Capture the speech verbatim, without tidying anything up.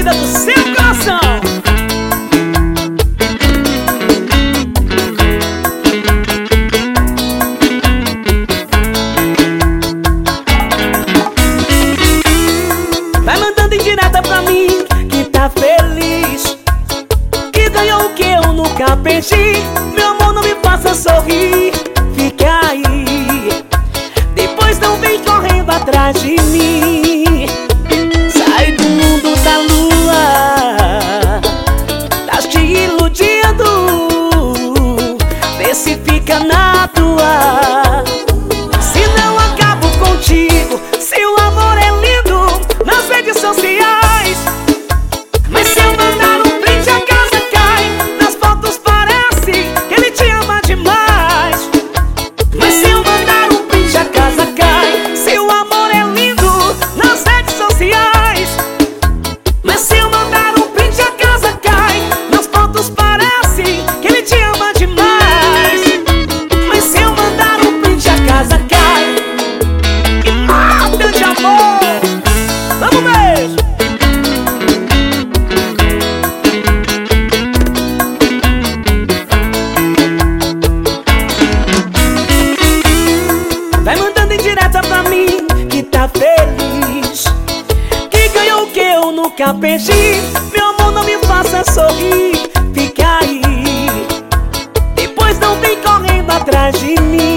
vida do seu coração. Vai mandando indireta pra mim que tá feliz, que ganhou o que eu nunca perdi. Meu amor, não me faça sorrir, fica aí, depois não vem correndo atrás de mim. Sai do mundo da lua, tá te iludindo, vê se fica na tua. Se não acabo contigo, se o amor é lindo nas redes sociais, mas se eu mandar um print a casa cai, nas fotos parece que ele te ama demais. Mas se eu mandar um print a casa cai, se o amor é lindo nas redes sociais, mas se eu mandar um print a casa cai, nas fotos parece que ele te ama demais. Mas se eu mandar um print a casa cai, que mata de amor. Vamos mesmo. Vai mandando indireta pra mim que tá feliz, que ganhou o que eu nunca perdi. Meu amor, não me faça sorrir, fica aí, depois não vem correndo atrás de mim.